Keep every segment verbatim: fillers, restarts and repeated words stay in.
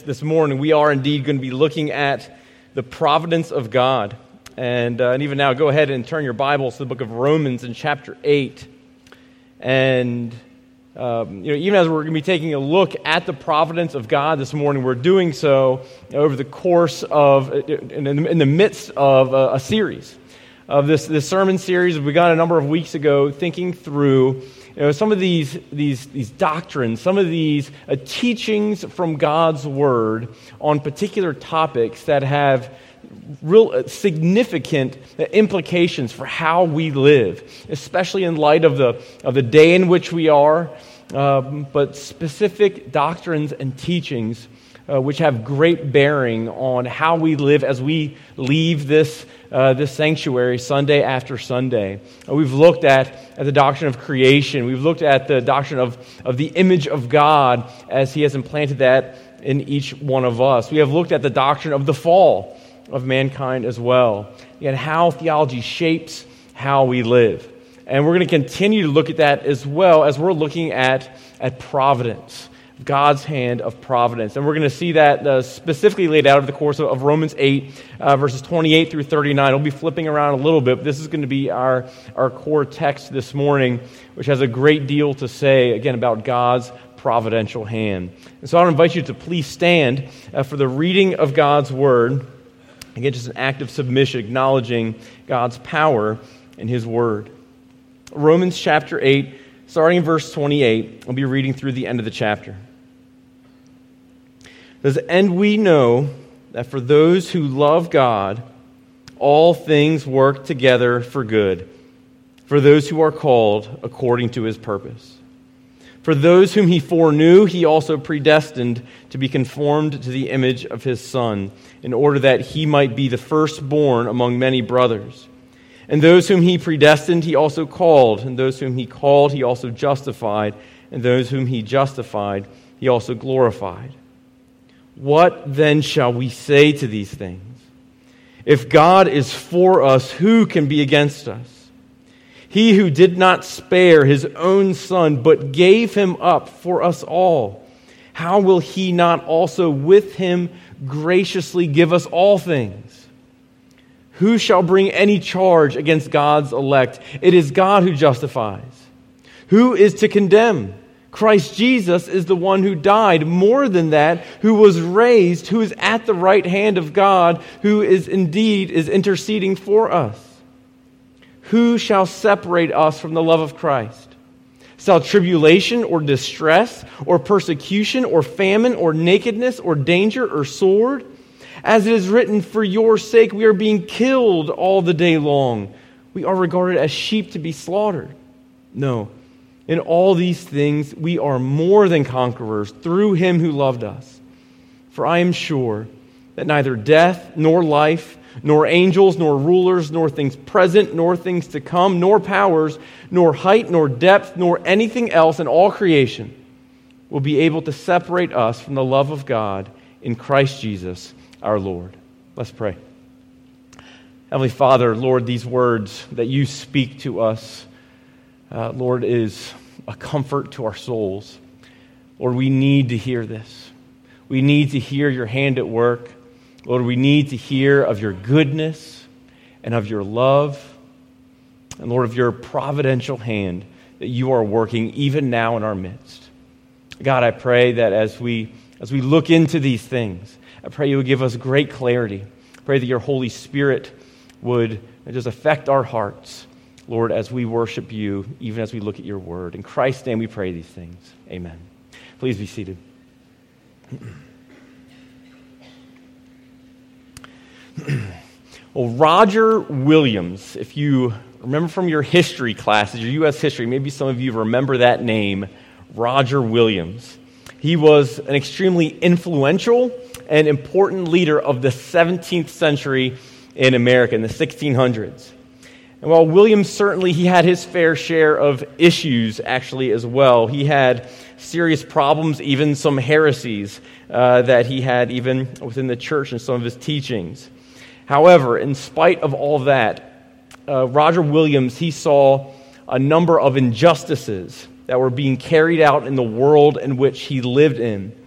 This morning, we are indeed going to be looking at the providence of God. And, uh, and even now, go ahead and turn your Bibles to the book of Romans in chapter eight. And um, you know, even as we're going to be taking a look at the providence of God this morning, we're doing so over the course of, in, in the midst of a, a series of this, this sermon series we got a number of weeks ago, thinking through You know, some of these these these doctrines, some of these uh, teachings from God's Word on particular topics that have real uh, significant implications for how we live, especially in light of the of the day in which we are, um, but specific doctrines and teachings uh, which have great bearing on how we live as we leave this Uh, this sanctuary Sunday after Sunday. Uh, we've looked at, at the doctrine of creation. We've looked at the doctrine of, of the image of God as He has implanted that in each one of us. We have looked at the doctrine of the fall of mankind as well, and how theology shapes how we live. And we're going to continue to look at that as well as we're looking at, at providence. God's hand of providence. And we're going to see that uh, specifically laid out over the course of, of Romans eight, uh, verses twenty-eight through thirty-nine. We'll be flipping around a little bit, but this is going to be our, our core text this morning, which has a great deal to say, again, about God's providential hand. And so I want to invite you to please stand uh, for the reading of God's Word. Again, just an act of submission, acknowledging God's power in His Word. Romans chapter eight, starting in verse twenty-eight, I'll be reading through the end of the chapter. It says, "And we know that for those who love God, all things work together for good, for those who are called according to His purpose. For those whom He foreknew, He also predestined to be conformed to the image of His Son, in order that He might be the firstborn among many brothers. And those whom He predestined, He also called. And those whom He called, He also justified. And those whom He justified, He also glorified. What then shall we say to these things? If God is for us, who can be against us? He who did not spare His own Son, but gave Him up for us all, how will He not also with Him graciously give us all things? Who shall bring any charge against God's elect? It is God who justifies. Who is to condemn? Christ Jesus is the one who died, more than that, who was raised, who is at the right hand of God, who is indeed is interceding for us. Who shall separate us from the love of Christ? Shall tribulation or distress or persecution or famine or nakedness or danger or sword? As it is written, for your sake we are being killed all the day long. We are regarded as sheep to be slaughtered. No, in all these things we are more than conquerors through Him who loved us. For I am sure that neither death nor life, nor angels, nor rulers, nor things present, nor things to come, nor powers, nor height, nor depth, nor anything else in all creation will be able to separate us from the love of God in Christ Jesus our Lord." Let's pray. Heavenly Father, Lord, these words that You speak to us, uh, Lord, is a comfort to our souls. Lord, we need to hear this. We need to hear Your hand at work. Lord, we need to hear of Your goodness and of Your love, and Lord, of Your providential hand that You are working even now in our midst. God, I pray that as we as we look into these things, I pray You would give us great clarity. I pray that Your Holy Spirit would just affect our hearts, Lord, as we worship You, even as we look at Your word. In Christ's name we pray these things. Amen. Please be seated. Well, Roger Williams, if you remember from your history classes, your U S history, maybe some of you remember that name, Roger Williams. He was an extremely influential and important leader of the seventeenth century in America, in the sixteen hundreds. And while Williams, certainly he had his fair share of issues actually as well. He had serious problems, even some heresies uh, that he had even within the church and some of his teachings. However, in spite of all that, uh, Roger Williams, he saw a number of injustices that were being carried out in the world in which he lived in.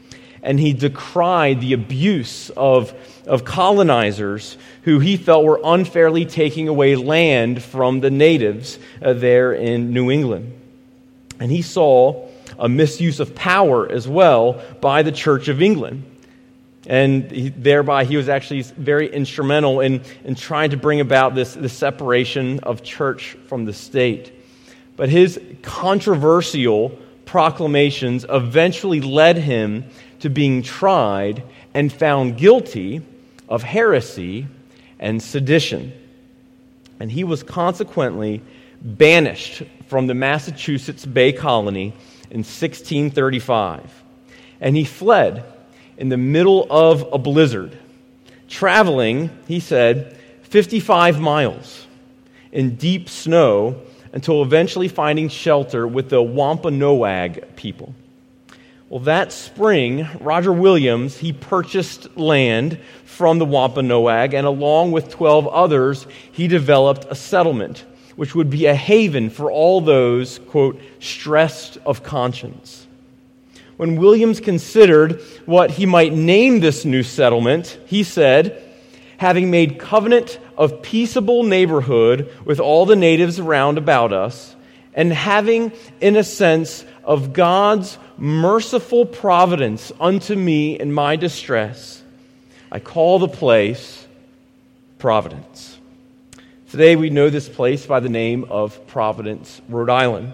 and he decried the abuse of, of colonizers who he felt were unfairly taking away land from the natives uh, there in New England. And he saw a misuse of power as well by the Church of England. And he, thereby he was actually very instrumental in, in trying to bring about this, this separation of church from the state. But his controversial proclamations eventually led him to being tried and found guilty of heresy and sedition. And he was consequently banished from the Massachusetts Bay Colony in sixteen thirty-five. And he fled in the middle of a blizzard, traveling, he said, fifty-five miles in deep snow until eventually finding shelter with the Wampanoag people. Well, that spring, Roger Williams, he purchased land from the Wampanoag, and along with twelve others, he developed a settlement, which would be a haven for all those, quote, stressed of conscience. When Williams considered what he might name this new settlement, he said, having made covenant of peaceable neighborhood with all the natives around about us, and having, in a sense, of God's merciful providence unto me in my distress, I call the place Providence. Today we know this place by the name of Providence, Rhode Island.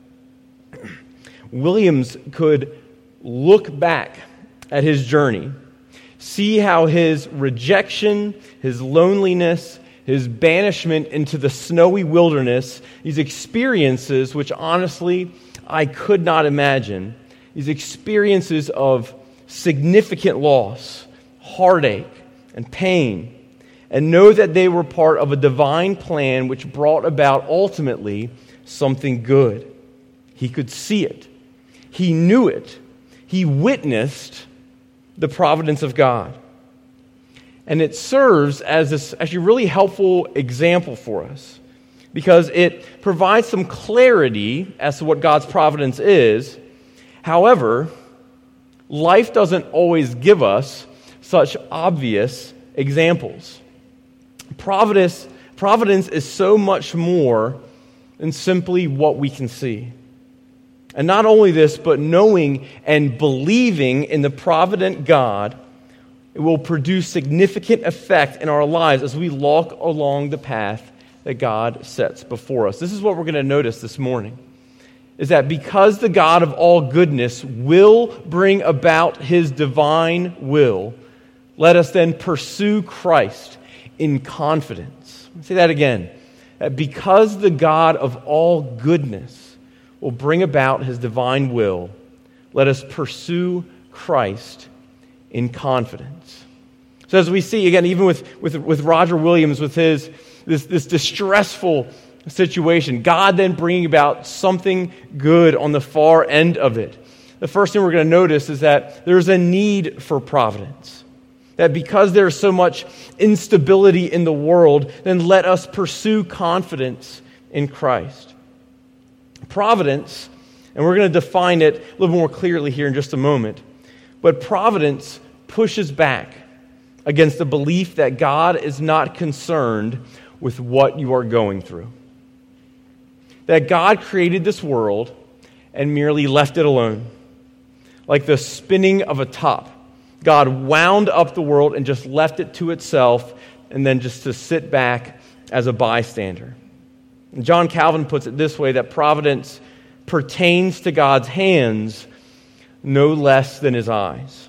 Williams could look back at his journey, see how his rejection, his loneliness, his banishment into the snowy wilderness, these experiences which honestly I could not imagine, these experiences of significant loss, heartache, and pain, and know that they were part of a divine plan which brought about ultimately something good. He could see it. He knew it. He witnessed the providence of God. And it serves as this actually really helpful example for us because it provides some clarity as to what God's providence is. However, life doesn't always give us such obvious examples. Providence, providence is so much more than simply what we can see. And not only this, but knowing and believing in the provident God, it will produce significant effect in our lives as we walk along the path that God sets before us. This is what we're going to notice this morning, is that because the God of all goodness will bring about his divine will, let us then pursue Christ in confidence. I'll say that again. That because the God of all goodness will bring about his divine will, let us pursue Christ in confidence. So as we see, again, even with, with, with Roger Williams, with his this, this distressful situation, God then bringing about something good on the far end of it. The first thing we're going to notice is that there's a need for providence. That because there's so much instability in the world, then let us pursue confidence in Christ. Providence, and we're going to define it a little more clearly here in just a moment, but providence pushes back against the belief that God is not concerned with what you are going through. That God created this world and merely left it alone. Like the spinning of a top. God wound up the world and just left it to itself and then just to sit back as a bystander. John Calvin puts it this way, that providence pertains to God's hands no less than his eyes.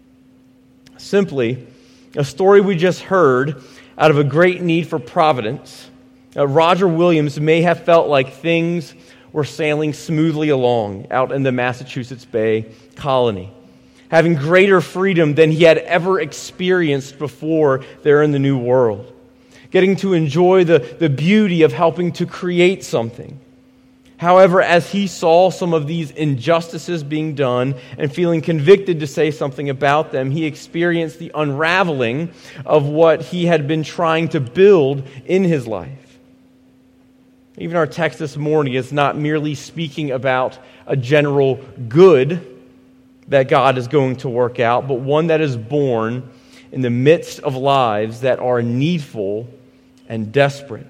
Simply, a story we just heard out of a great need for providence, uh, Roger Williams may have felt like things were sailing smoothly along out in the Massachusetts Bay Colony, having greater freedom than he had ever experienced before there in the New World. Getting to enjoy the, the beauty of helping to create something. However, as he saw some of these injustices being done and feeling convicted to say something about them, he experienced the unraveling of what he had been trying to build in his life. Even our text this morning is not merely speaking about a general good, that God is going to work out, but one that is born in the midst of lives that are needful and desperate.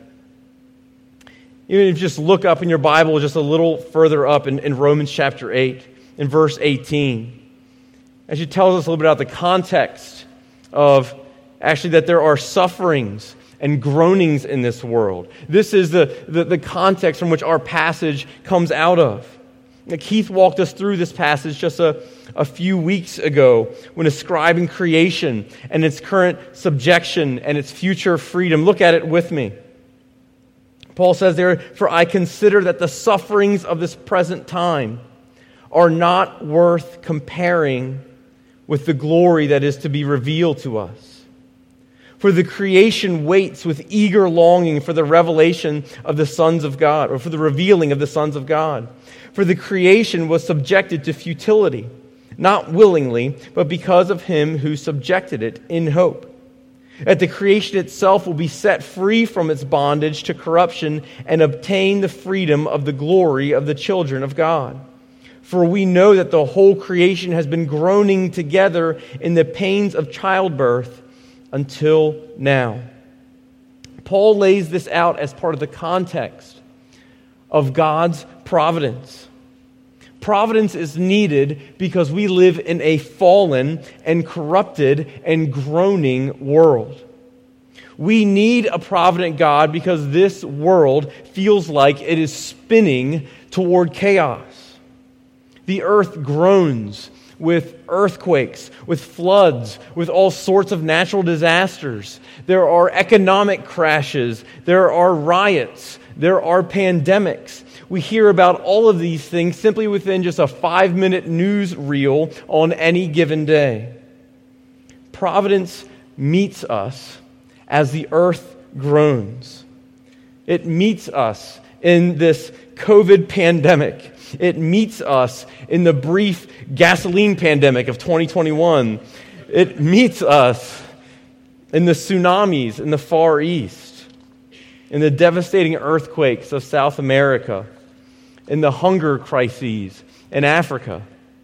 Even if you just look up in your Bible just a little further up in, in Romans chapter eight, in verse eighteen, as it tells us a little bit about the context of actually that there are sufferings and groanings in this world. This is the, the, the context from which our passage comes out of. Now, Keith walked us through this passage just a, a few weeks ago when describing creation and its current subjection and its future freedom. Look at it with me. Paul says there, "For I consider that the sufferings of this present time are not worth comparing with the glory that is to be revealed to us. For the creation waits with eager longing for the revelation of the sons of God," or for the revealing of the sons of God. "For the creation was subjected to futility, not willingly, but because of him who subjected it in hope, that the creation itself will be set free from its bondage to corruption and obtain the freedom of the glory of the children of God. For we know that the whole creation has been groaning together in the pains of childbirth until now." Paul lays this out as part of the context of God's providence. Providence is needed because we live in a fallen and corrupted and groaning world. We need a provident God because this world feels like it is spinning toward chaos. The earth groans with earthquakes, with floods, with all sorts of natural disasters. There are economic crashes. There are riots. There are pandemics. We hear about all of these things simply within just a five-minute news reel on any given day. Providence meets us as the earth groans. It meets us in this COVID pandemic. It meets us in the brief gasoline pandemic of twenty twenty-one. It meets us in the tsunamis in the Far East, in the devastating earthquakes of South America, in the hunger crises in Africa.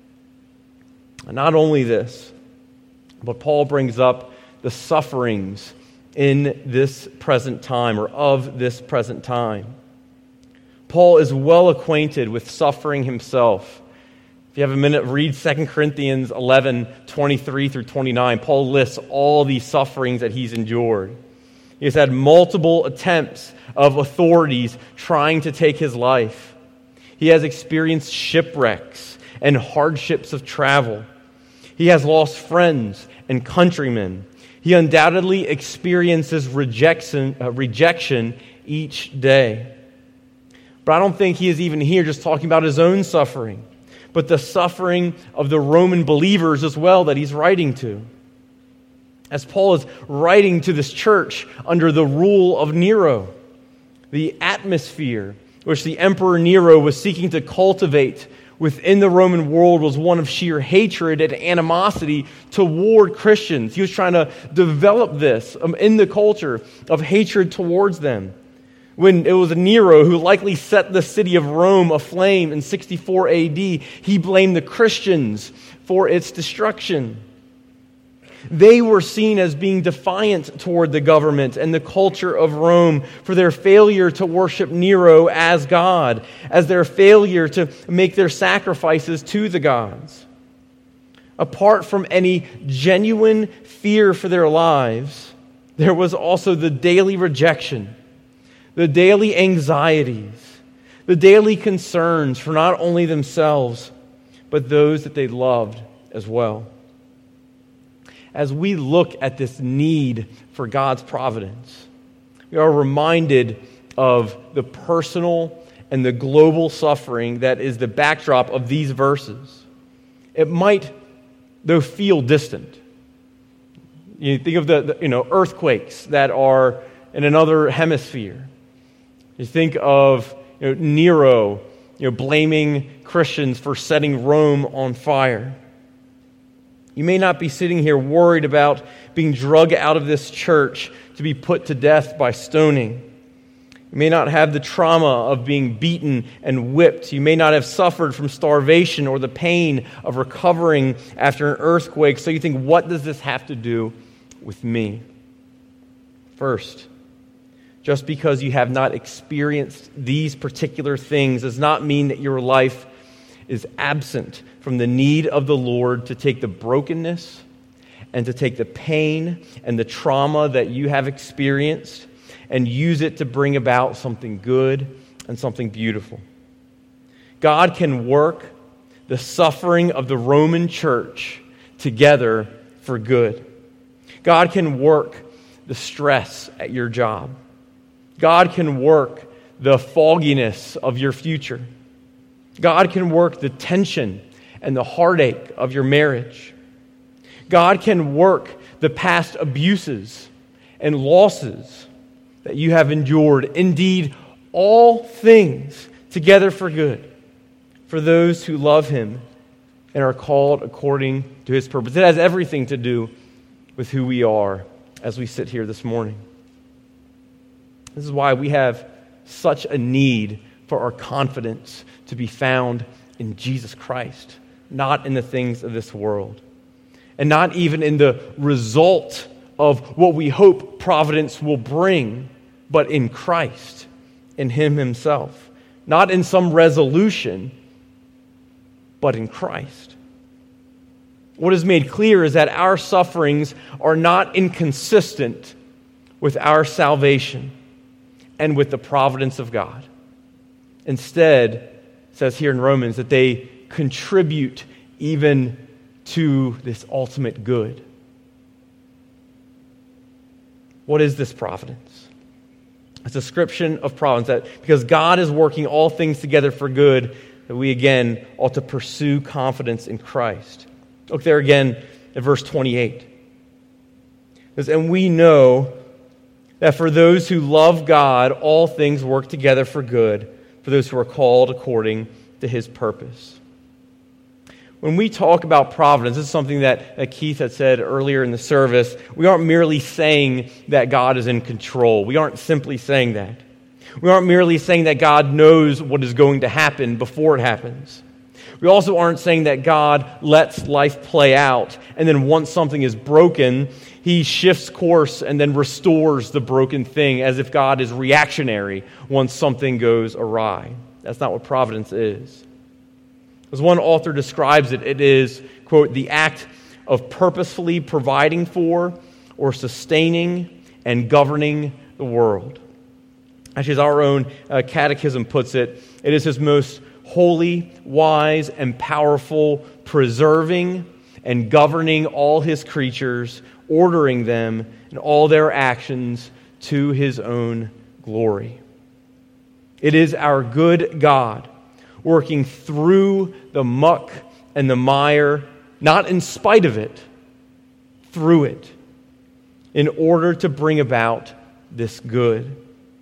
And not only this, but Paul brings up the sufferings in this present time, or of this present time. Paul is well acquainted with suffering himself. If you have a minute, read Second Corinthians eleven, twenty-three through twenty-nine. Paul lists all these sufferings that he's endured. He has had multiple attempts of authorities trying to take his life. He has experienced shipwrecks and hardships of travel. He has lost friends and countrymen. He undoubtedly experiences rejection, uh, rejection each day. But I don't think he is even here just talking about his own suffering, but the suffering of the Roman believers as well that he's writing to. As Paul is writing to this church under the rule of Nero, the atmosphere which the Emperor Nero was seeking to cultivate within the Roman world was one of sheer hatred and animosity toward Christians. He was trying to develop this in the culture of hatred towards them. When it was Nero who likely set the city of Rome aflame in sixty-four A D, he blamed the Christians for its destruction. They were seen as being defiant toward the government and the culture of Rome for their failure to worship Nero as God, as their failure to make their sacrifices to the gods. Apart from any genuine fear for their lives, there was also the daily rejection, the daily anxieties, the daily concerns for not only themselves, but those that they loved as well. As we look at this need for God's providence, we are reminded of the personal and the global suffering that is the backdrop of these verses. It might, though, feel distant. You think of the, the you know earthquakes that are in another hemisphere. You think of you know, Nero you know, blaming Christians for setting Rome on fire. You may not be sitting here worried about being drug out of this church to be put to death by stoning. You may not have the trauma of being beaten and whipped. You may not have suffered from starvation or the pain of recovering after an earthquake. So you think, what does this have to do with me? First, just because you have not experienced these particular things does not mean that your life is absent from the need of the Lord to take the brokenness and to take the pain and the trauma that you have experienced and use it to bring about something good and something beautiful. God can work the suffering of the Roman church together for good. God can work the stress at your job. God can work the fogginess of your future. God can work the tension and the heartache of your marriage. God can work the past abuses and losses that you have endured. Indeed, all things together for good for those who love Him and are called according to His purpose. It has everything to do with who we are as we sit here this morning. This is why we have such a need for our confidence to be found in Jesus Christ, not in the things of this world, and not even in the result of what we hope providence will bring, but in Christ, in Him Himself. Not in some resolution, but in Christ. What is made clear is that our sufferings are not inconsistent with our salvation and with the providence of God. Instead, it says here in Romans that they contribute even to this ultimate good. What is this providence? It's a description of providence that because God is working all things together for good, that we again ought to pursue confidence in Christ. Look there again at verse twenty-eight. It says, and we know that for those who love God, all things work together for good, for those who are called according to His purpose. When we talk about providence, this is something that, that Keith had said earlier in the service. We aren't merely saying that God is in control. We aren't simply saying that. We aren't merely saying that God knows what is going to happen before it happens. We also aren't saying that God lets life play out, and then once something is broken, He shifts course and then restores the broken thing as if God is reactionary once something goes awry. That's not what providence is. As one author describes it, it is, quote, the act of purposefully providing for or sustaining and governing the world. Actually, as our own uh, catechism puts it, it is His most holy, wise, and powerful, preserving and governing all His creatures, ordering them in all their actions to His own glory. It is our good God working through the muck and the mire, not in spite of it, through it, in order to bring about this good.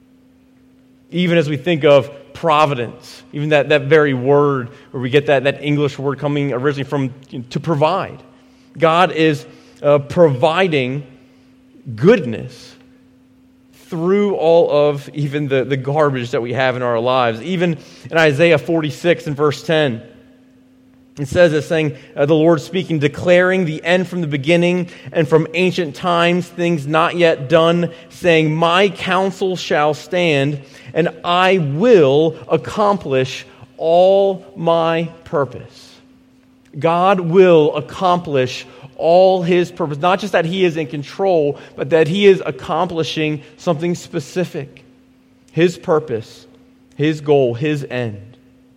Even as we think of providence, even that, that very word where we get that, that English word coming originally from you know, to provide. God is uh, providing goodness through all of even the, the garbage that we have in our lives. Even in Isaiah forty-six and verse ten, it says it's saying, uh, the Lord speaking, declaring the end from the beginning and from ancient times, things not yet done, saying, my counsel shall stand, and I will accomplish all my purpose. God will accomplish all His purpose. Not just that He is in control, but that He is accomplishing something specific. His purpose, His goal, His end.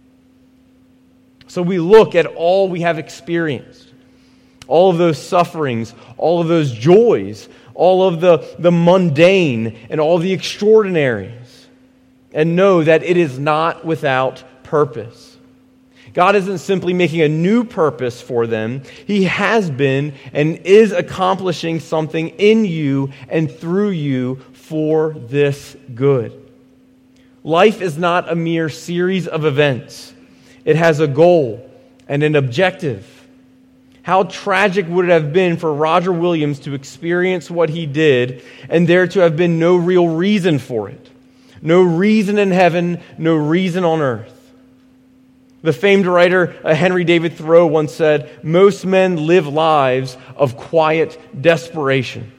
So we look at all we have experienced, all of those sufferings, all of those joys, all of the, the mundane and all the extraordinaries, and know that it is not without purpose. God isn't simply making a new purpose for them. He has been and is accomplishing something in you and through you for this good. Life is not a mere series of events. It has a goal and an objective. How tragic would it have been for Roger Williams to experience what he did and there to have been no real reason for it? No reason in heaven, no reason on earth. The famed writer uh, Henry David Thoreau once said, "Most men live lives of quiet desperation."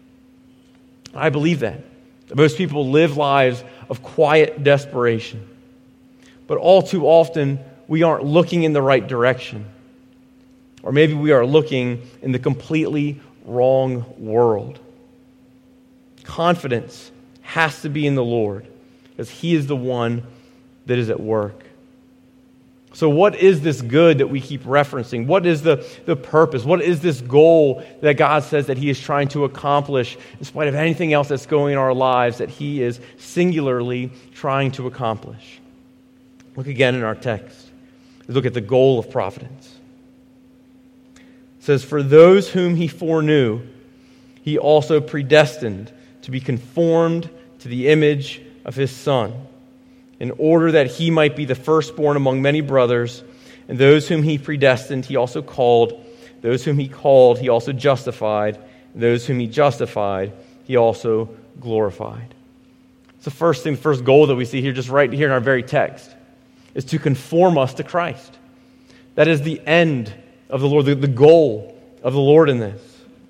I believe that. Most people live lives of quiet desperation. But all too often, we aren't looking in the right direction. Or maybe we are looking in the completely wrong world. Confidence has to be in the Lord, because He is the one that is at work. So what is this good that we keep referencing? What is the, the purpose? What is this goal that God says that He is trying to accomplish in spite of anything else that's going in our lives that He is singularly trying to accomplish? Look again in our text. Look at the goal of providence. It says, "For those whom He foreknew, He also predestined to be conformed to the image of His Son, in order that He might be the firstborn among many brothers. And those whom He predestined, He also called. Those whom He called, He also justified. And those whom He justified, He also glorified." It's the first thing, the first goal that we see here, just right here in our very text, is to conform us to Christ. That is the end of the Lord, the, the goal of the Lord in this.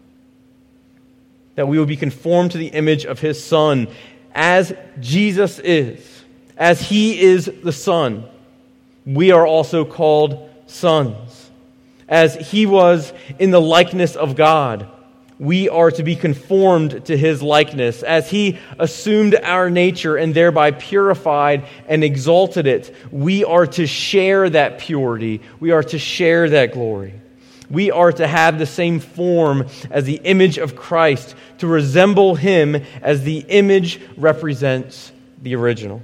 That we will be conformed to the image of His Son, as Jesus is. As He is the Son, we are also called sons. As He was in the likeness of God, we are to be conformed to His likeness. As He assumed our nature and thereby purified and exalted it, we are to share that purity. We are to share that glory. We are to have the same form as the image of Christ, to resemble Him as the image represents the original.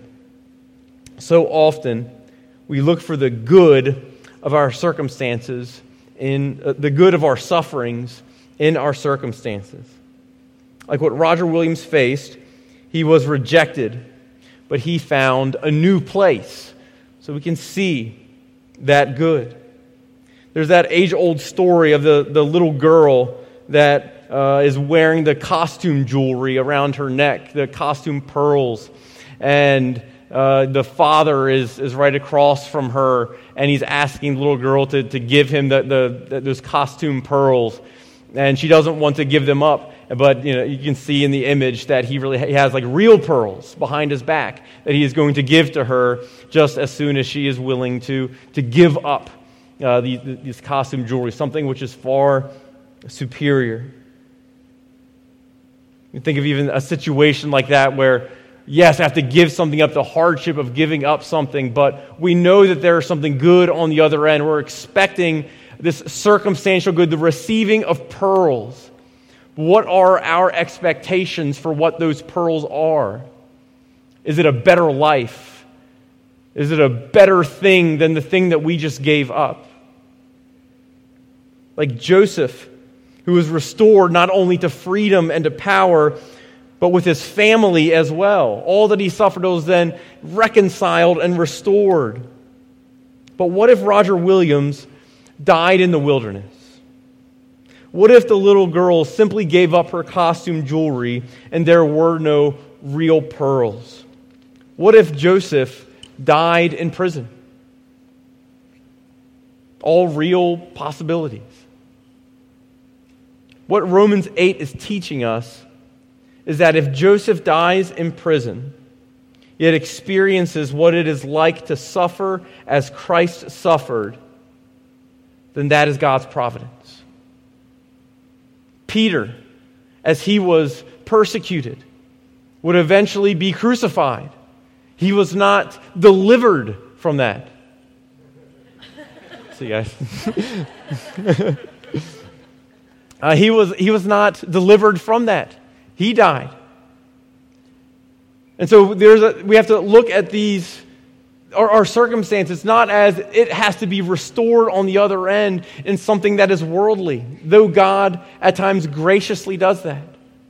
So often, we look for the good of our circumstances, in uh, the good of our sufferings in our circumstances. Like what Roger Williams faced, he was rejected, but he found a new place. So we can see that good. There's that age-old story of the, the little girl that uh, is wearing the costume jewelry around her neck, the costume pearls, and Uh, the father is, is right across from her, and he's asking the little girl to, to give him the, the, the, those costume pearls, and she doesn't want to give them up. But you know, you can see in the image that he really he has like real pearls behind his back that he is going to give to her just as soon as she is willing to to give up uh, the, the, this costume jewelry, something which is far superior. You think of even a situation like that where, yes, I have to give something up, the hardship of giving up something, but we know that there is something good on the other end. We're expecting this circumstantial good, the receiving of pearls. What are our expectations for what those pearls are? Is it a better life? Is it a better thing than the thing that we just gave up? Like Joseph, who was restored not only to freedom and to power, but with his family as well. All that he suffered was then reconciled and restored. But what if Roger Williams died in the wilderness? What if the little girl simply gave up her costume jewelry and there were no real pearls? What if Joseph died in prison? All real possibilities. What Romans eight is teaching us is that if Joseph dies in prison, yet experiences what it is like to suffer as Christ suffered, then that is God's providence. Peter, as he was persecuted, would eventually be crucified. He was not delivered from that. See, guys. uh, he was he was not delivered from that. He died. And so there's a, we have to look at these, our, our circumstances, not as it has to be restored on the other end in something that is worldly, though God at times graciously does that.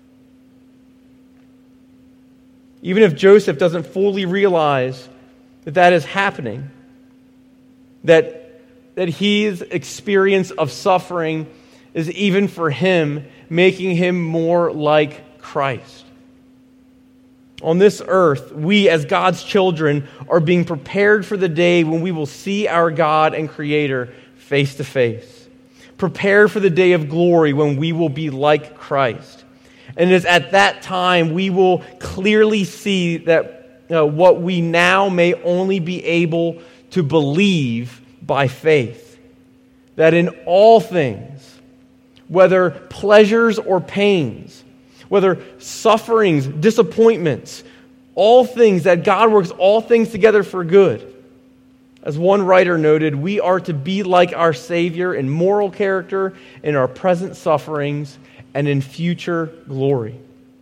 Even if Joseph doesn't fully realize that that is happening, that, that his experience of suffering is even for him making him more like Christ. On this earth, we as God's children are being prepared for the day when we will see our God and Creator face to face. Prepared for the day of glory when we will be like Christ. And it is at that time we will clearly see that uh, what we now may only be able to believe by faith. That in all things, whether pleasures or pains, whether sufferings, disappointments, all things, that God works all things together for good. As one writer noted, we are to be like our Savior in moral character, in our present sufferings, and in future glory.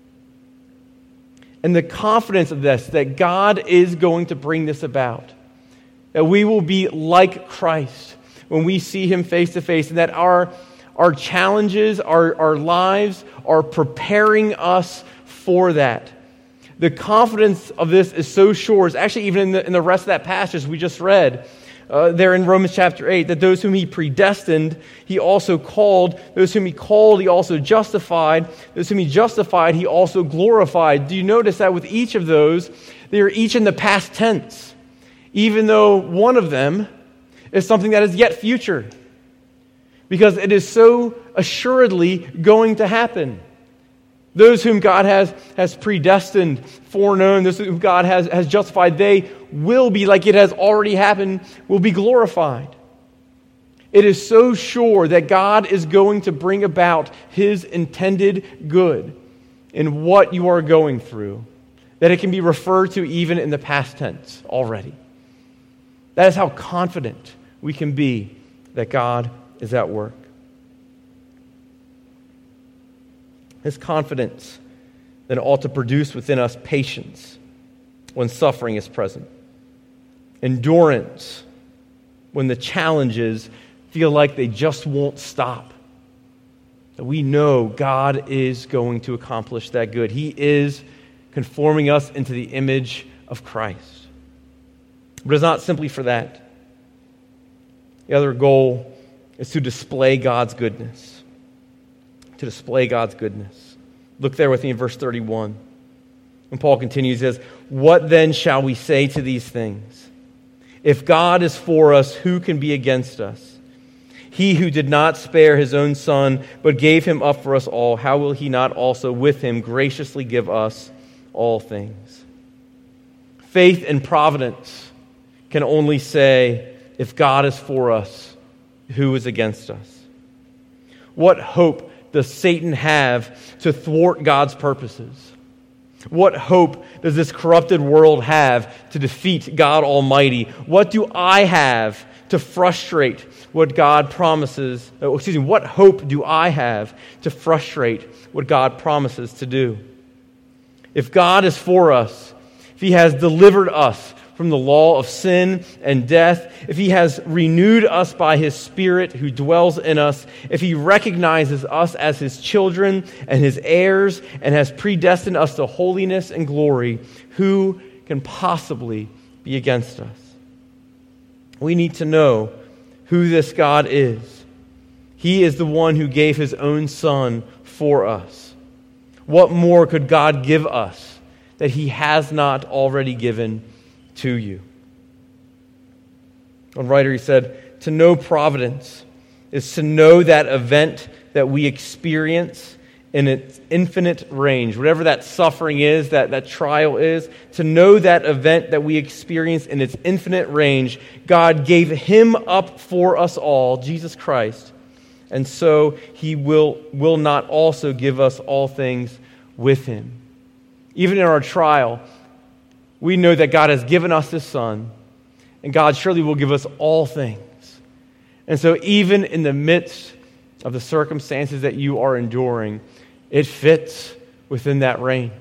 And the confidence of this, that God is going to bring this about, that we will be like Christ when we see Him face to face, and that our Our challenges, our, our lives are preparing us for that. The confidence of this is so sure. It's actually even in the, in the rest of that passage we just read, uh, there in Romans chapter eight, that those whom He predestined, He also called. Those whom He called, He also justified. Those whom He justified, He also glorified. Do you notice that with each of those, they are each in the past tense, even though one of them is something that is yet future. Because it is so assuredly going to happen. Those whom God has, has predestined, foreknown, those whom God has, has justified, they will be, like it has already happened, will be glorified. It is so sure that God is going to bring about His intended good in what you are going through, that it can be referred to even in the past tense already. That is how confident we can be that God is at work. This confidence then ought to produce within us patience when suffering is present, endurance when the challenges feel like they just won't stop. That we know God is going to accomplish that good. He is conforming us into the image of Christ. But it's not simply for that. The other goal is to display God's goodness. To display God's goodness. Look there with me in verse thirty-one. And Paul continues, he says, "What then shall we say to these things? If God is for us, who can be against us? He who did not spare His own Son, but gave Him up for us all, how will He not also with Him graciously give us all things?" Faith and providence can only say, if God is for us, who is against us? What hope does Satan have to thwart God's purposes? What hope does this corrupted world have to defeat God Almighty? What do I have to frustrate what God promises? Oh, excuse me, what hope do I have to frustrate what God promises to do? If God is for us, if He has delivered us from the law of sin and death, if He has renewed us by His Spirit who dwells in us, if He recognizes us as His children and His heirs and has predestined us to holiness and glory, who can possibly be against us? We need to know who this God is. He is the one who gave His own Son for us. What more could God give us that He has not already given to you? One writer, he said, to know providence is to know that event that we experience in its infinite range. Whatever that suffering is, that, that trial is, to know that event that we experience in its infinite range, God gave Him up for us all, Jesus Christ, and so He will, will not also give us all things with Him. Even in our trial, we know that God has given us His Son, and God surely will give us all things. And so even in the midst of the circumstances that you are enduring, it fits within that range.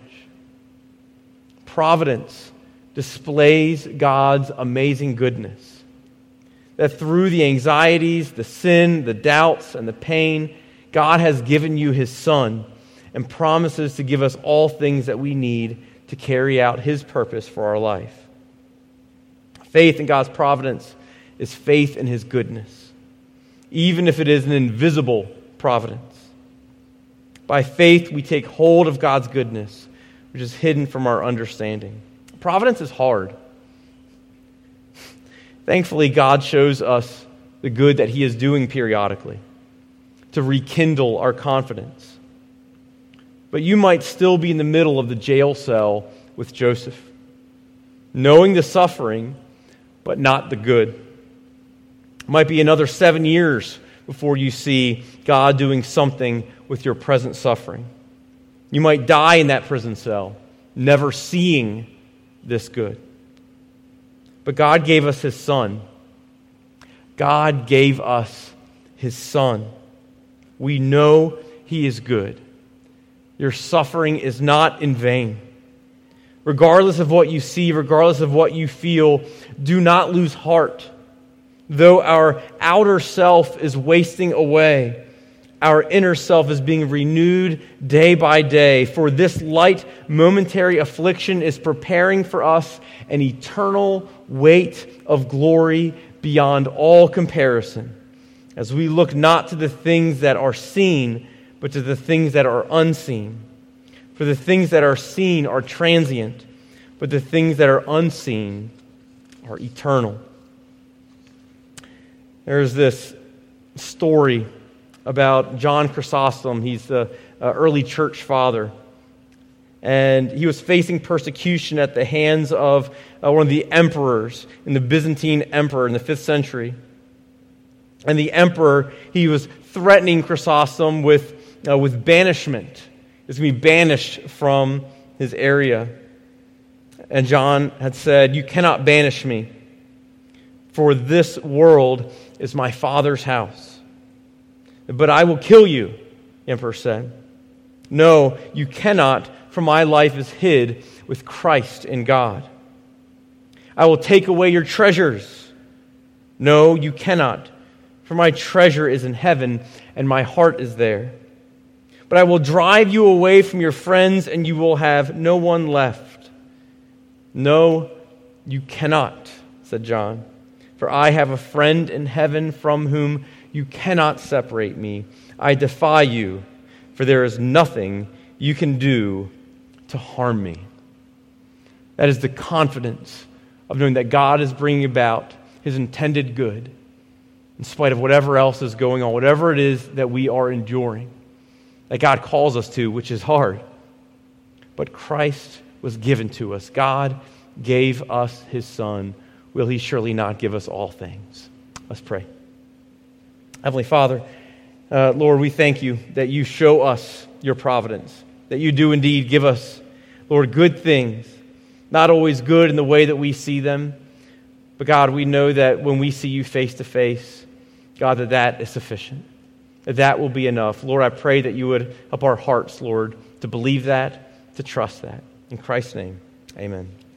Providence displays God's amazing goodness. That through the anxieties, the sin, the doubts, and the pain, God has given you His Son and promises to give us all things that we need to carry out His purpose for our life. Faith in God's providence is faith in His goodness, even if it is an invisible providence. By faith, we take hold of God's goodness. which is hidden from our understanding. Providence is hard. Thankfully, God shows us the good that he is doing periodically to rekindle our confidence. But you might still be in the middle of the jail cell with Joseph, knowing the suffering, but not the good. It might be another seven years before you see God doing something with your present suffering. You might die in that prison cell, never seeing this good. But God gave us his Son. God gave us his Son. We know he is good. Your suffering is not in vain. Regardless of what you see, regardless of what you feel, do not lose heart. Though our outer self is wasting away, our inner self is being renewed day by day. For this light, momentary affliction is preparing for us an eternal weight of glory beyond all comparison, as we look not to the things that are seen, but to the things that are unseen. For the things that are seen are transient, but the things that are unseen are eternal. There's this story about John Chrysostom. He's the uh, early church father. And he was facing persecution at the hands of uh, one of the emperors, in the Byzantine emperor in the fifth century. And the emperor, he was threatening Chrysostom with, uh, with banishment. He's going to be banished from his area. And John had said, "You cannot banish me, for this world is my Father's house. But I will kill you," the emperor said. "No, you cannot, for my life is hid with Christ in God. I will take away your treasures. No, you cannot, for my treasure is in heaven, and my heart is there. But I will drive you away from your friends, and you will have no one left. No, you cannot," said John, "for I have a friend in heaven from whom you cannot separate me. I defy you, for there is nothing you can do to harm me." That is the confidence of knowing that God is bringing about his intended good in spite of whatever else is going on, whatever it is that we are enduring, that God calls us to, which is hard. But Christ was given to us. God gave us his Son. Will he surely not give us all things? Let's pray. Heavenly Father, uh, Lord, we thank you that you show us your providence, that you do indeed give us, Lord, good things, not always good in the way that we see them, but God, we know that when we see you face to face, God, that that is sufficient, that that will be enough. Lord, I pray that you would help our hearts, Lord, to believe that, to trust that. In Christ's name, amen.